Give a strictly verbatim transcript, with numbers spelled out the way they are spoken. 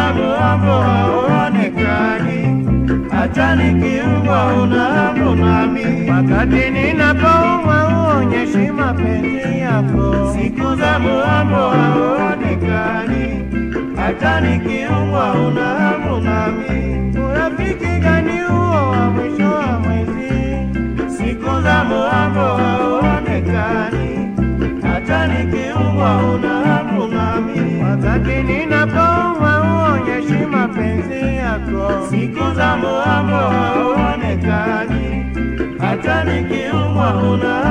za muambo hauonekani, hata nikiumwa una hamu nami. Wakati ninapoumwa uonyeshi mapenzi yako. Siku za muambo hauonekani, hata nikiumwa una hamu nami. Urafiki gani huo wa mwisho wa mwezi? Siku za muambo hauonekani, hata nikiumwa una hamu nami. Wakati ninapoumwa uonyeshi mapenzi yako. Siku za muambo hauonekani, hata nikiumwa una